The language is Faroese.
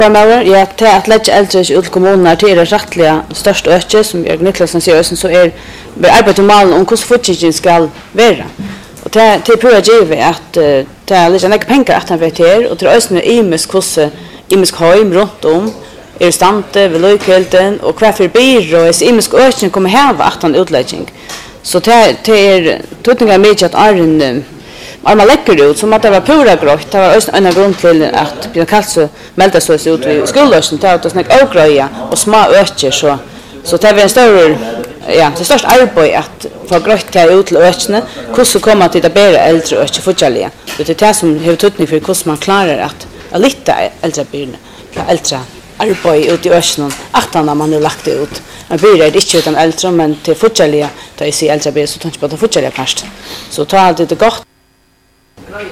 Ja, til at legge eldre ut til kommunene til det rettelig største øke, som Jørgen Niklasen sier, så vi arbeider med om hvordan fortsatt skal være. Og til prøver jeg at det er litt ikke penger at han vet her, og til østene imisk høym rundt om, er stande ved løykelten, og hva for byr, og imisk økene kommer her ved at han utlegging. Så det tøtninger mye at Om man lägger ut som att det var pura grått, det var en grund till att Björn Karlsson meldde sig ut i skollösen, det var att snäcka ågröja och små ökjer så det var en större, det största arbete att få grått till ut till ökjerna, hur så kommer till att bära äldre ökjer fortsättliga. Det är det som har tutning för hur man klarar att lita äldre byrne, äldre arbete ut i ökjerna, att när man har lagt det ut. Man bryr inte utan äldre, men till fortsättliga, då jag ser äldre byrne så tar inte på det fortsättliga först. Så tar det gott.